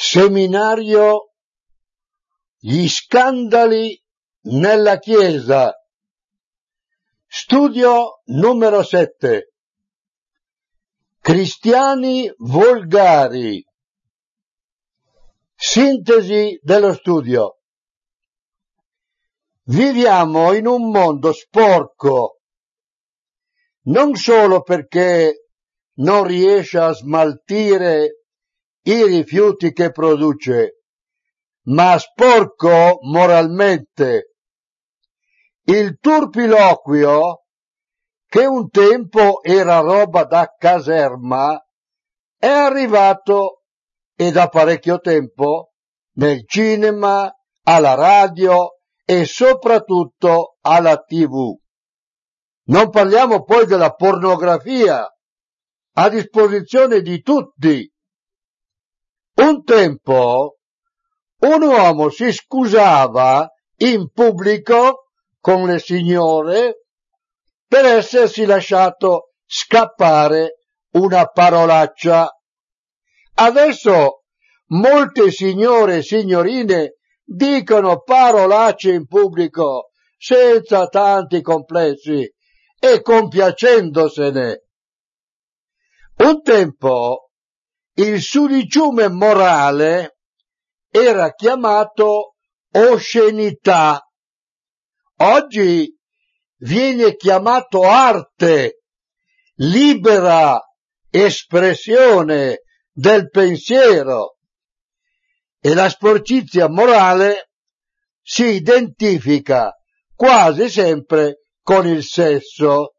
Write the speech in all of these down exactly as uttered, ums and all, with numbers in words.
Seminario Gli scandali nella Chiesa. Studio numero sette. Cristiani volgari. Sintesi dello studio. Viviamo in un mondo sporco, non solo perché non riesce a smaltire i rifiuti che produce, ma sporco moralmente. Il turpiloquio, che un tempo era roba da caserma, è arrivato, e da parecchio tempo, nel cinema, alla radio e soprattutto alla tivù. Non parliamo poi della pornografia, a disposizione di tutti. Un tempo un uomo si scusava in pubblico con le signore per essersi lasciato scappare una parolaccia. Adesso molte signore e signorine dicono parolacce in pubblico senza tanti complessi e compiacendosene. Un tempo il sudiciume morale era chiamato oscenità. Oggi viene chiamato arte, libera espressione del pensiero, e la sporcizia morale si identifica quasi sempre con il sesso.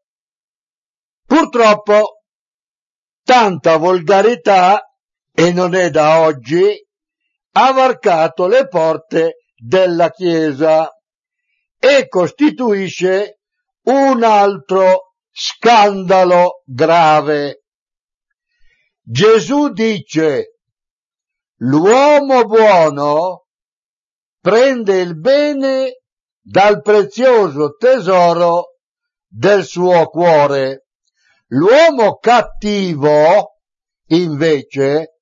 Purtroppo tanta volgarità, e non è da oggi, ha varcato le porte della Chiesa e costituisce un altro scandalo grave. Gesù dice: l'uomo buono prende il bene dal prezioso tesoro del suo cuore. L'uomo cattivo, invece,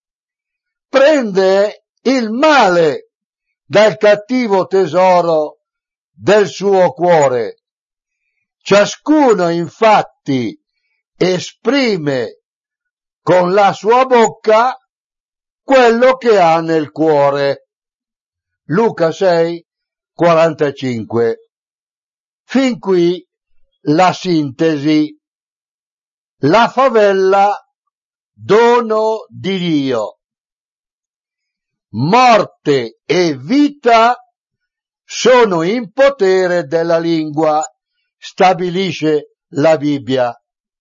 prende il male dal cattivo tesoro del suo cuore. Ciascuno, infatti, esprime con la sua bocca quello che ha nel cuore. Luca sei, quarantacinque. Fin qui la sintesi. La favella, dono di Dio. Morte e vita sono in potere della lingua, stabilisce la Bibbia.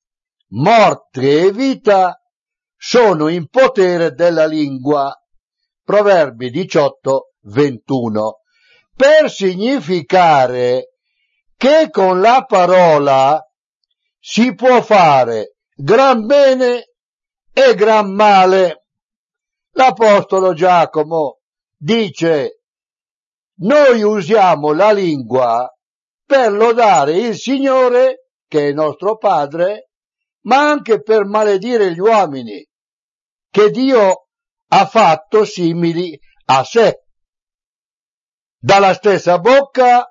Morte e vita sono in potere della lingua. Proverbi diciotto, ventuno. Per significare che con la parola si può fare gran bene e gran male. L'Apostolo Giacomo dice: noi usiamo la lingua per lodare il Signore, che è nostro Padre, ma anche per maledire gli uomini, che Dio ha fatto simili a sé. Dalla stessa bocca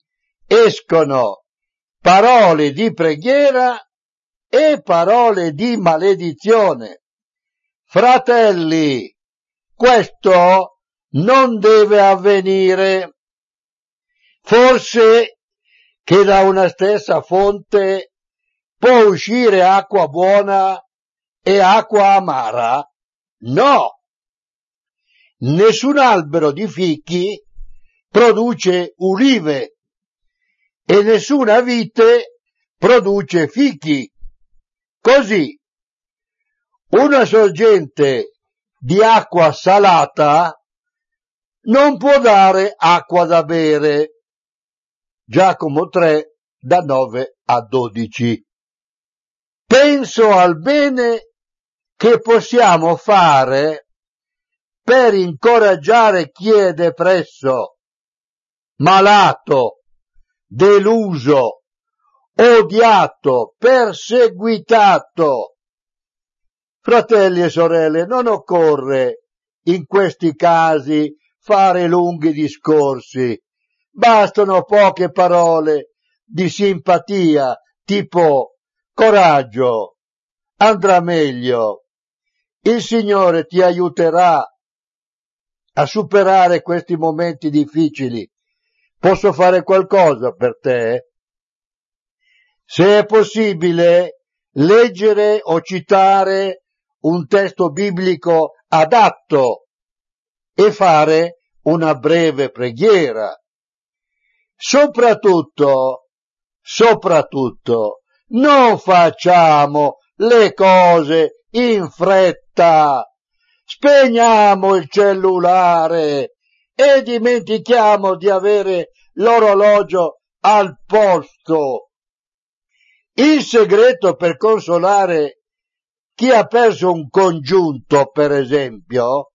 escono parole di preghiera e parole di maledizione. Fratelli, questo non deve avvenire. Forse che da una stessa fonte può uscire acqua buona e acqua amara? No! Nessun albero di fichi produce ulive e nessuna vite produce fichi. Così, una sorgente di acqua salata non può dare acqua da bere. Giacomo tre, da nove a dodici. Penso al bene che possiamo fare per incoraggiare chi è depresso, malato, deluso, odiato, perseguitato. Fratelli e sorelle, non occorre in questi casi fare lunghi discorsi, bastano poche parole di simpatia, tipo coraggio, andrà meglio, il Signore ti aiuterà a superare questi momenti difficili, posso fare qualcosa per te? Se è possibile, leggere o citare un testo biblico adatto e fare una breve preghiera. Soprattutto, soprattutto, non facciamo le cose in fretta, spegniamo il cellulare e dimentichiamo di avere l'orologio al posto. Il segreto per consolare chi ha perso un congiunto, per esempio,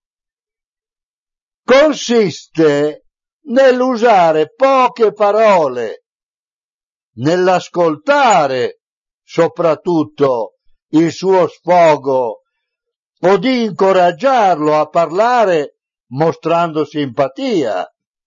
consiste nell'usare poche parole, nell'ascoltare soprattutto il suo sfogo o di incoraggiarlo a parlare mostrando simpatia.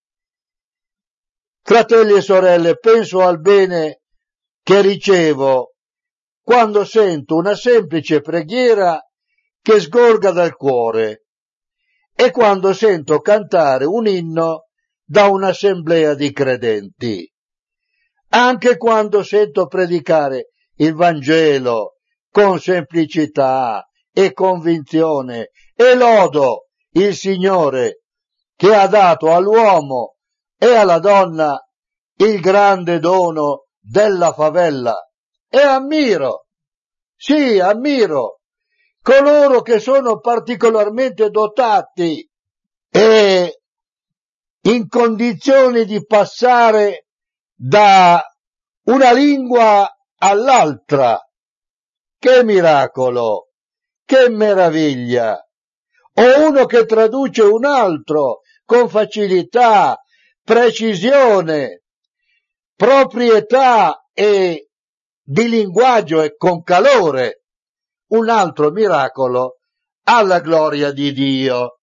Fratelli e sorelle, penso al bene che ricevo quando sento una semplice preghiera che sgorga dal cuore e quando sento cantare un inno da un'assemblea di credenti. Anche quando sento predicare il Vangelo con semplicità e convinzione e lodo il Signore che ha dato all'uomo e alla donna il grande dono della favella, e ammiro, sì, ammiro coloro che sono particolarmente dotati e in condizioni di passare da una lingua all'altra. Che miracolo, che meraviglia! O uno che traduce un altro con facilità, precisione, proprietà e di linguaggio e con calore. Un altro miracolo alla gloria di Dio.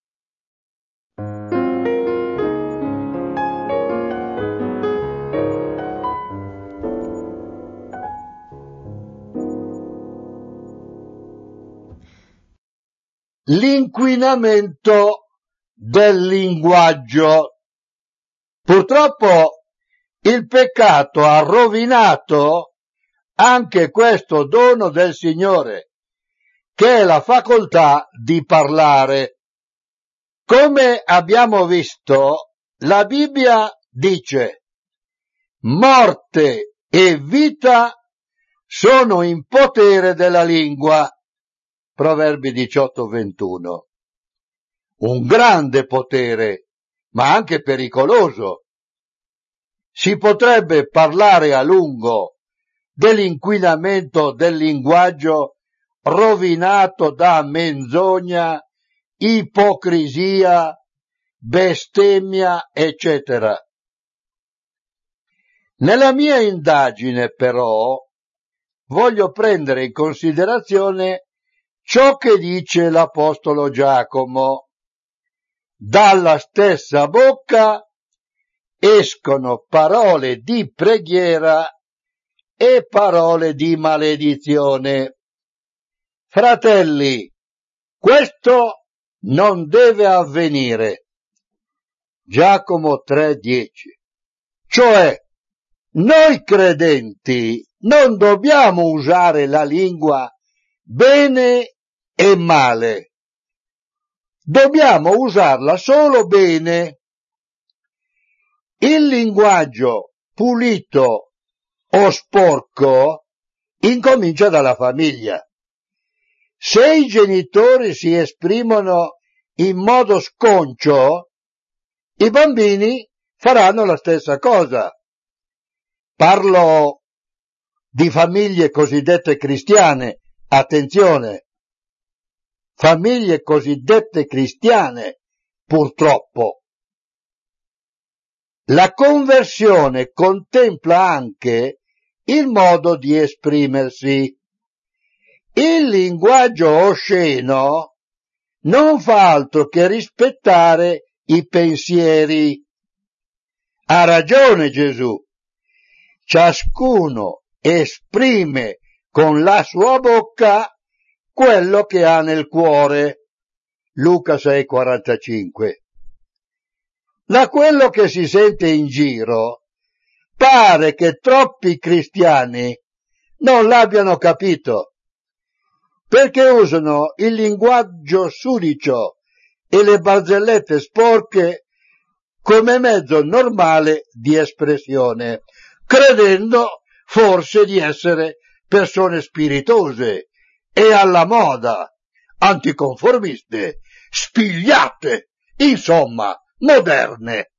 L'inquinamento del linguaggio. Purtroppo il peccato ha rovinato anche questo dono del Signore, che è la facoltà di parlare. Come abbiamo visto, la Bibbia dice: morte e vita sono in potere della lingua. Proverbi diciotto ventuno. Un grande potere, ma anche pericoloso. Si potrebbe parlare a lungo dell'inquinamento del linguaggio rovinato da menzogna, ipocrisia, bestemmia, eccetera. Nella mia indagine, però, voglio prendere in considerazione ciò che dice l'Apostolo Giacomo. Dalla stessa bocca escono parole di preghiera e parole di maledizione. Fratelli, questo non deve avvenire. Giacomo tre dieci. Cioè, noi credenti non dobbiamo usare la lingua bene e male. Dobbiamo usarla solo bene. Il linguaggio pulito o sporco incomincia dalla famiglia. Se i genitori si esprimono in modo sconcio, i bambini faranno la stessa cosa. Parlo di famiglie cosiddette cristiane, attenzione, famiglie cosiddette cristiane, purtroppo. La conversione contempla anche il modo di esprimersi. Il linguaggio osceno non fa altro che rispettare i pensieri. Ha ragione Gesù. Ciascuno esprime con la sua bocca quello che ha nel cuore. Luca sei quarantacinque. Da quello che si sente in giro, pare che troppi cristiani non l'abbiano capito, perché usano il linguaggio sudicio e le barzellette sporche come mezzo normale di espressione, credendo forse di essere persone spiritose e alla moda, anticonformiste, spigliate, insomma, moderne.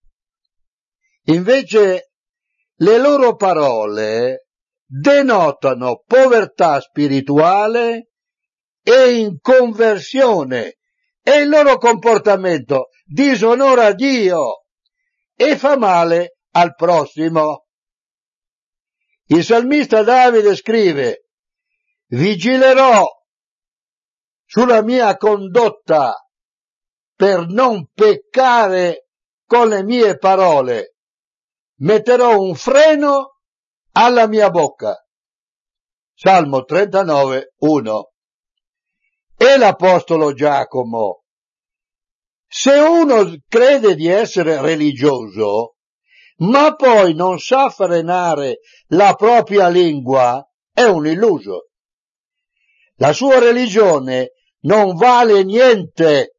Invece le loro parole denotano povertà spirituale e inconversione, e il loro comportamento disonora Dio e fa male al prossimo. Il salmista Davide scrive: vigilerò sulla mia condotta per non peccare con le mie parole, metterò un freno alla mia bocca. Salmo trentanove, uno. E l'apostolo Giacomo: se uno crede di essere religioso, ma poi non sa frenare la propria lingua, è un illuso. La sua religione non vale niente.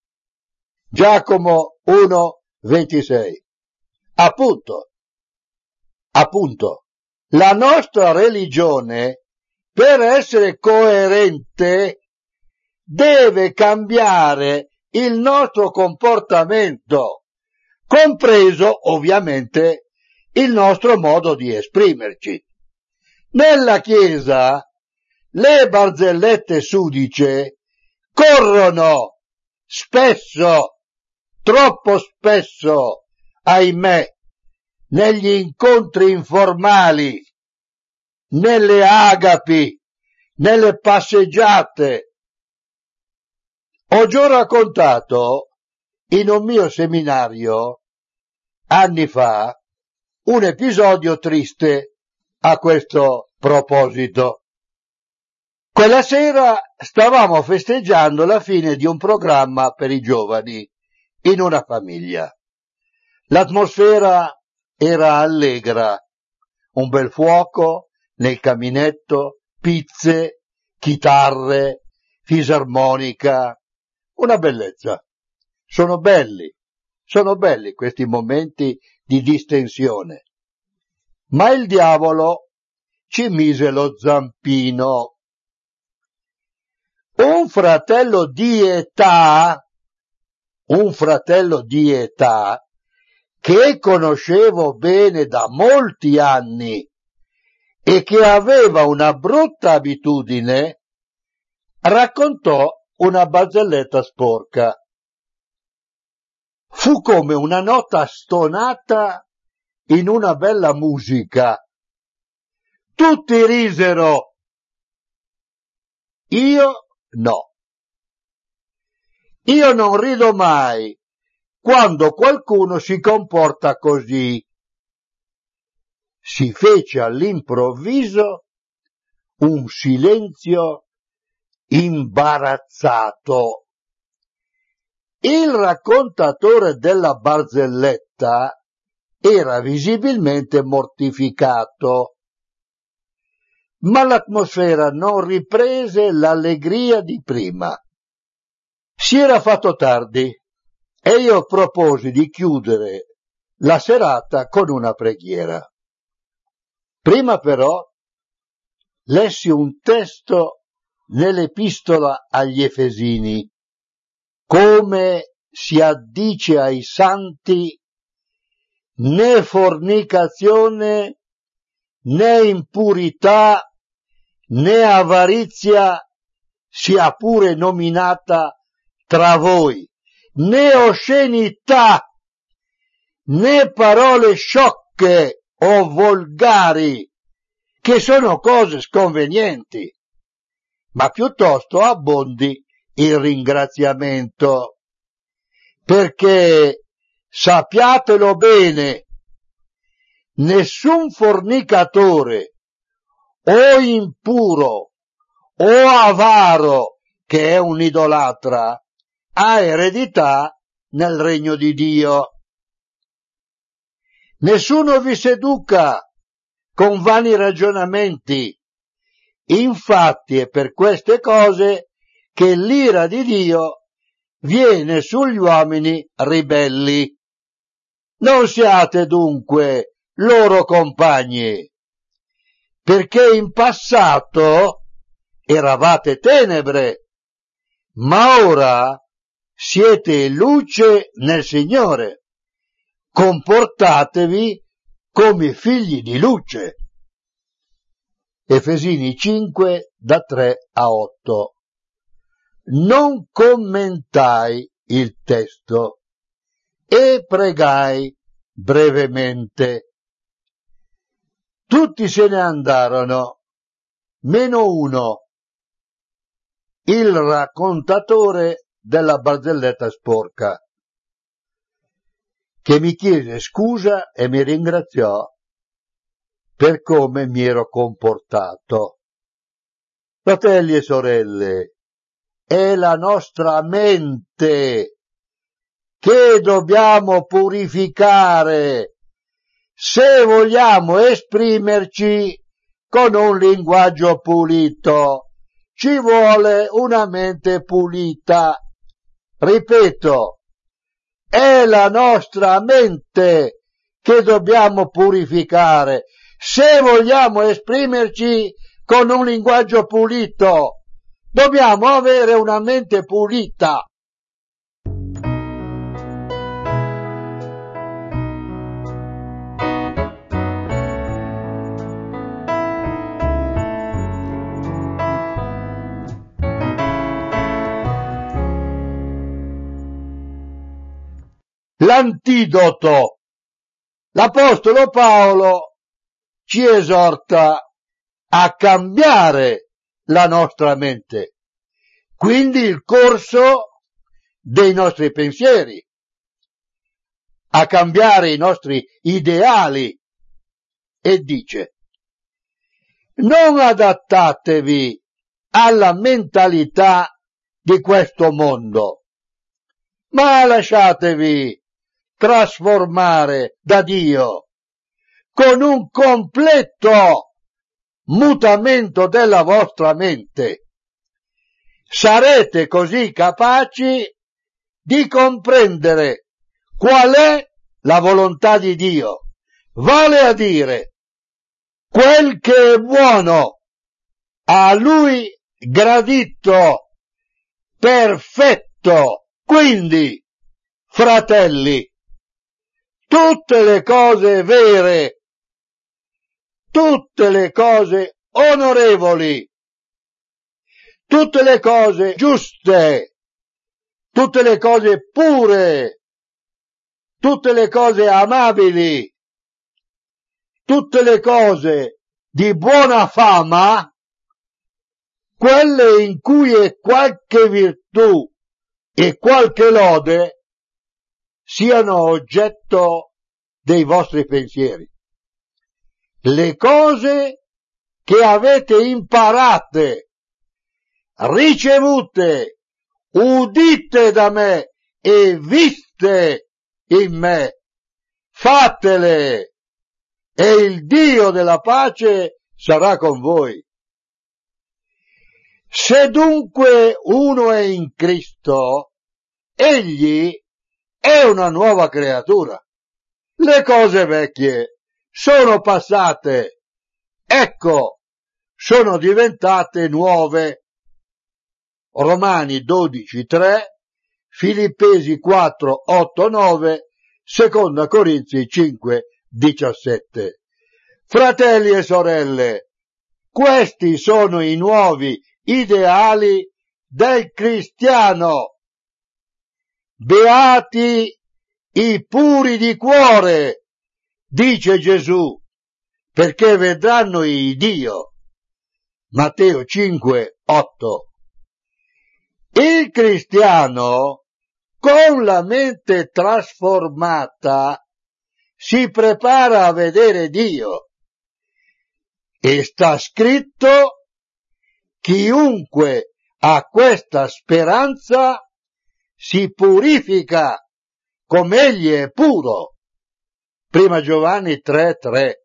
Giacomo uno, ventisei. Appunto, appunto, la nostra religione, per essere coerente, deve cambiare il nostro comportamento, compreso ovviamente il nostro modo di esprimerci. Nella Chiesa le barzellette sudice corrono spesso, troppo spesso, ahimè, negli incontri informali, nelle agapi, nelle passeggiate. Ho già raccontato in un mio seminario, anni fa, un episodio triste a questo proposito. Quella sera stavamo festeggiando la fine di un programma per i giovani in una famiglia. L'atmosfera era allegra, un bel fuoco nel caminetto, pizze, chitarre, fisarmonica, una bellezza. Sono belli, sono belli questi momenti di distensione. Ma il diavolo ci mise lo zampino. Un fratello di età, un fratello di età, che conoscevo bene da molti anni e che aveva una brutta abitudine, raccontò una barzelletta sporca. Fu come una nota stonata in una bella musica. Tutti risero. Io no. Io non rido mai quando qualcuno si comporta così. Si fece all'improvviso un silenzio imbarazzato. Il raccontatore della barzelletta era visibilmente mortificato, ma l'atmosfera non riprese l'allegria di prima. Si era fatto tardi e io proposi di chiudere la serata con una preghiera. Prima però lessi un testo nell'epistola agli Efesini: come si addice ai santi, né fornicazione, né impurità, né avarizia sia pure nominata tra voi, né oscenità, né parole sciocche o volgari, che sono cose sconvenienti, ma piuttosto abbondi il ringraziamento, perché sappiatelo bene, nessun fornicatore o impuro o avaro che è un idolatra ha eredità nel regno di Dio. Nessuno vi seduca con vani ragionamenti. Infatti è per queste cose che l'ira di Dio viene sugli uomini ribelli. Non siate dunque loro compagni, perché in passato eravate tenebre, ma ora siete luce nel Signore. Comportatevi come figli di luce. Efesini cinque, da tre a otto. Non commentai il testo e pregai brevemente. Tutti se ne andarono, meno uno, il raccontatore della barzelletta sporca, che mi chiese scusa e mi ringraziò per come mi ero comportato. Fratelli e sorelle, è la nostra mente che dobbiamo purificare se vogliamo esprimerci con un linguaggio pulito. Ci vuole una mente pulita. Ripeto, è la nostra mente che dobbiamo purificare se vogliamo esprimerci con un linguaggio pulito. Dobbiamo avere una mente pulita. L'antidoto. L'Apostolo Paolo ci esorta a cambiare la nostra mente, quindi il corso dei nostri pensieri, a cambiare i nostri ideali, e dice: non adattatevi alla mentalità di questo mondo, ma lasciatevi trasformare da Dio con un completo mutamento della vostra mente. Sarete così capaci di comprendere qual è la volontà di Dio, vale a dire quel che è buono, a Lui gradito, perfetto. Quindi, fratelli, tutte le cose vere, tutte le cose onorevoli, tutte le cose giuste, tutte le cose pure, tutte le cose amabili, tutte le cose di buona fama, quelle in cui è qualche virtù e qualche lode, siano oggetto dei vostri pensieri. Le cose che avete imparate, ricevute, udite da me e viste in me, fatele, e il Dio della pace sarà con voi. Se dunque uno è in Cristo, egli è una nuova creatura. Le cose vecchie sono passate, ecco, sono diventate nuove. Romani dodici tre, Filippesi quattro otto nove, Seconda Corinzi cinque diciassette. Fratelli e sorelle, questi sono i nuovi ideali del cristiano. Beati i puri di cuore, dice Gesù, perché vedranno il Dio. Matteo cinque otto. Il cristiano, con la mente trasformata, si prepara a vedere Dio. E sta scritto: chiunque ha questa speranza si purifica come egli è puro. Prima Giovanni tre tre.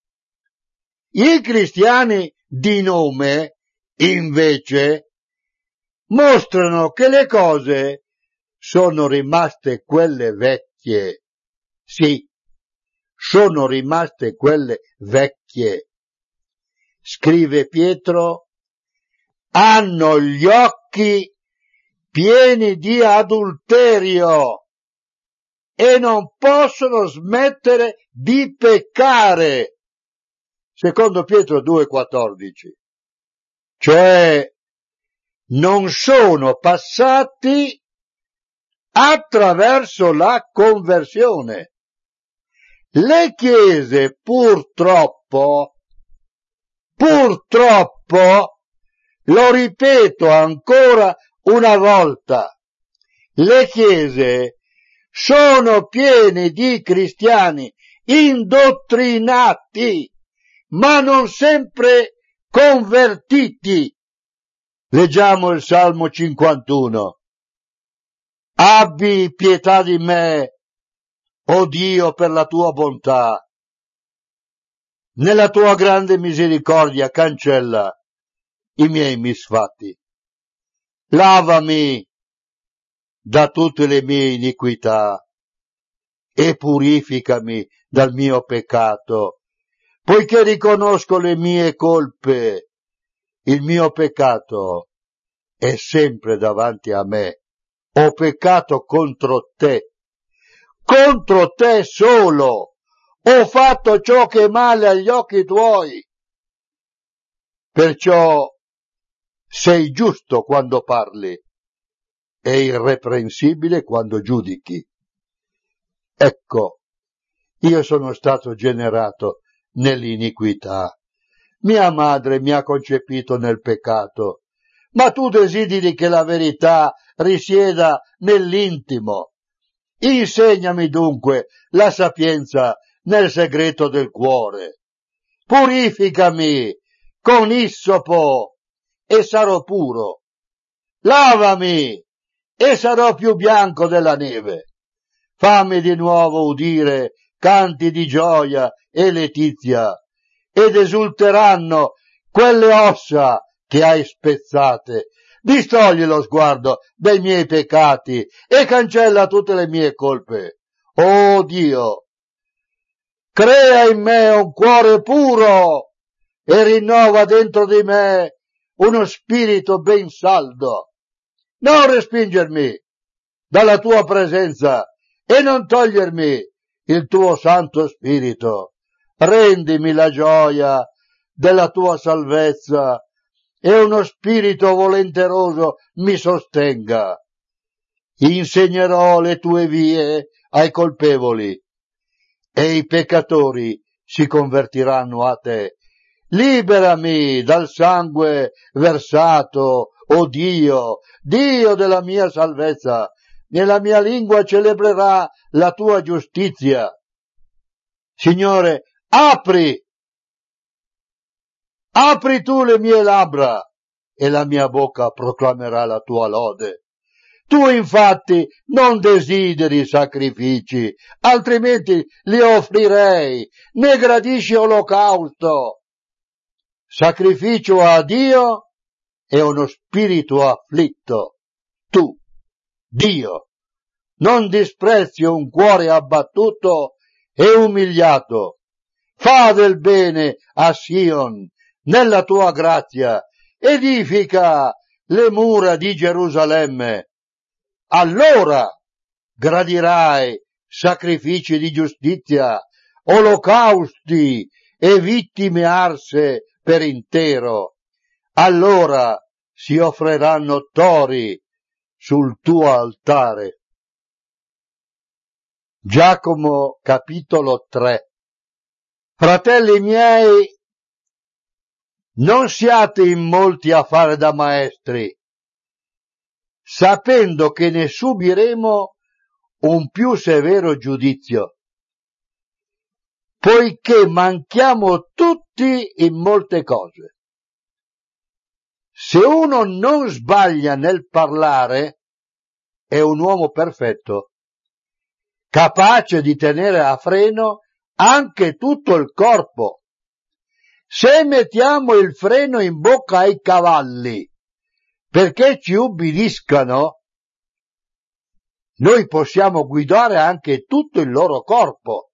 I cristiani di nome, invece, mostrano che le cose sono rimaste quelle vecchie. Sì, sono rimaste quelle vecchie. Scrive Pietro: hanno gli occhi pieni di adulterio e non possono smettere di peccare. Secondo Pietro due quattordici. Cioè, non sono passati attraverso la conversione. Le chiese purtroppo, purtroppo, lo ripeto ancora una volta, le chiese sono piene di cristiani indottrinati, ma non sempre convertiti. Leggiamo il Salmo cinquantuno. Abbi pietà di me, o Dio, per la tua bontà. Nella tua grande misericordia cancella i miei misfatti. Lavami da tutte le mie iniquità e purificami dal mio peccato, poiché riconosco le mie colpe. Il mio peccato è sempre davanti a me. Ho peccato contro te, contro te solo. Ho fatto ciò che è male agli occhi tuoi. Perciò sei giusto quando parli e irreprensibile quando giudichi. Ecco, io sono stato generato nell'iniquità. Mia madre mi ha concepito nel peccato, ma tu desideri che la verità risieda nell'intimo. Insegnami dunque la sapienza nel segreto del cuore. Purificami con issopo e sarò puro. Lavami e sarò più bianco della neve. Fammi di nuovo udire canti di gioia e letizia, ed esulteranno quelle ossa che hai spezzate. Distogli lo sguardo dai miei peccati e cancella tutte le mie colpe. Oh Dio, crea in me un cuore puro e rinnova dentro di me uno spirito ben saldo. Non respingermi dalla tua presenza e non togliermi il tuo Santo Spirito. Rendimi la gioia della tua salvezza e uno spirito volenteroso mi sostenga. Insegnerò le tue vie ai colpevoli e i peccatori si convertiranno a te. Liberami dal sangue versato, o Dio, Dio della mia salvezza. Nella mia lingua celebrerà la tua giustizia. Signore, apri, apri tu le mie labbra e la mia bocca proclamerà la tua lode. Tu infatti non desideri sacrifici, altrimenti li offrirei. Ne gradisci olocausto. Sacrificio a Dio è uno spirito afflitto. Tu, Dio, non disprezzi un cuore abbattuto e umiliato. Fa del bene a Sion nella tua grazia, edifica le mura di Gerusalemme. Allora gradirai sacrifici di giustizia, olocausti e vittime arse per intero. Allora si offriranno tori sul tuo altare. Giacomo capitolo tre. Fratelli miei, non siate in molti a fare da maestri. sapendo che ne subiremo un più severo giudizio, poiché manchiamo tutti in molte cose. Se uno non sbaglia nel parlare, è un uomo perfetto, capace di tenere a freno anche tutto il corpo. Se mettiamo il freno in bocca ai cavalli perché ci ubbidiscano, noi possiamo guidare anche tutto il loro corpo.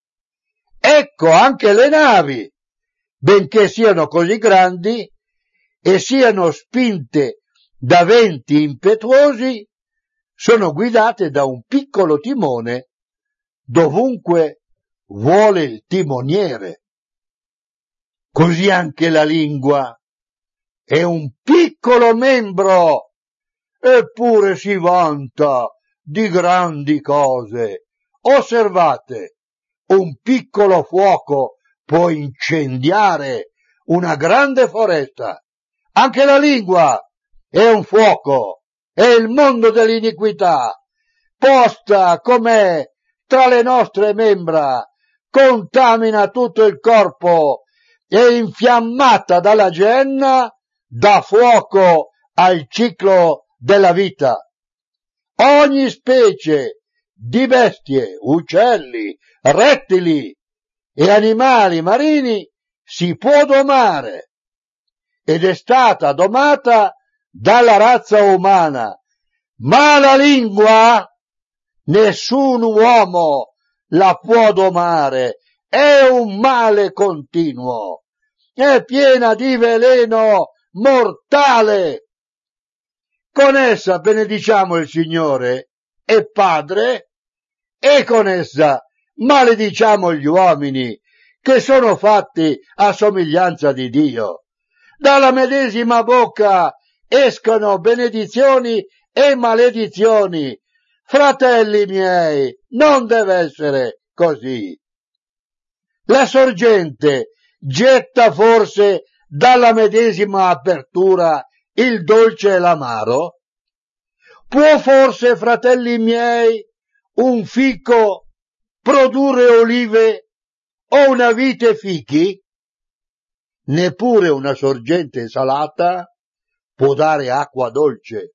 Ecco anche le navi, benché siano così grandi e siano spinte da venti impetuosi, sono guidate da un piccolo timone dovunque vuole il timoniere. Così anche la lingua è un piccolo membro, eppure si vanta di grandi cose. Osservate, un piccolo fuoco può incendiare una grande foresta. Anche la lingua è un fuoco, è il mondo dell'iniquità, posta com'è tra le nostre membra, contamina tutto il corpo e infiammata dalla genna dà fuoco al ciclo della vita. Ogni specie di bestie, uccelli, rettili e animali marini si può domare ed è stata domata dalla razza umana, ma la lingua nessun uomo la può domare, è un male continuo, è piena di veleno mortale. Con essa benediciamo il Signore e Padre, e con essa malediciamo gli uomini che sono fatti a somiglianza di Dio. Dalla medesima bocca escono benedizioni e maledizioni. Fratelli miei, non deve essere così. La sorgente getta forse dalla medesima apertura il dolce e l'amaro? Può forse, fratelli miei, un fico produrre olive o una vite fichi? Neppure una sorgente salata può dare acqua dolce.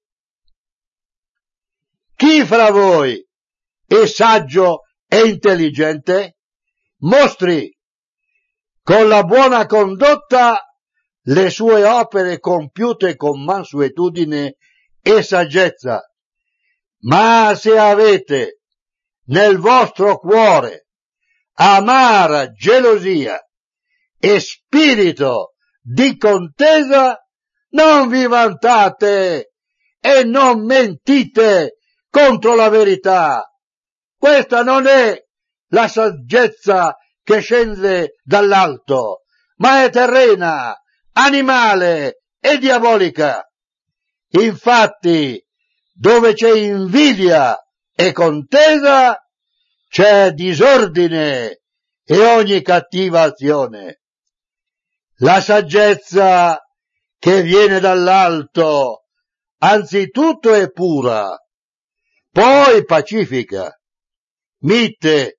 Chi fra voi è saggio e intelligente? Mostri con la buona condotta le sue opere compiute con mansuetudine e saggezza. Ma se avete nel vostro cuore amara gelosia e spirito di contesa, non vi vantate e non mentite contro la verità. Questa non è la saggezza che scende dall'alto, ma è terrena, animale e diabolica. Infatti, dove c'è invidia e contesa, c'è disordine e ogni cattiva azione. La saggezza che viene dall'alto, anzitutto è pura, poi pacifica, mite,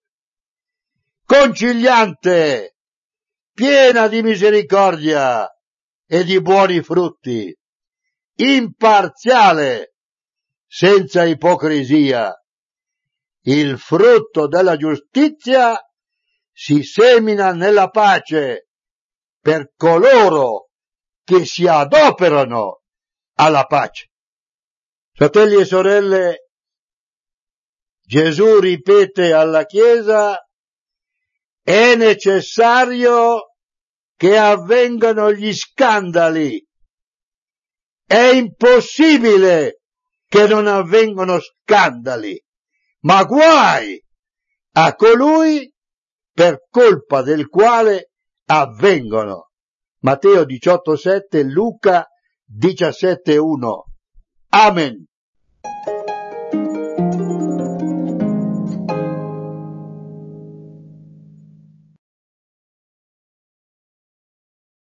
conciliante, piena di misericordia e di buoni frutti, imparziale, senza ipocrisia. Il frutto della giustizia si semina nella pace per coloro che si adoperano alla pace. Fratelli e sorelle, Gesù ripete alla Chiesa: è necessario che avvengano gli scandali. È impossibile che non avvengano scandali, ma guai a colui per colpa del quale avvengono. Matteo diciotto sette, Luca diciassette uno. Amen.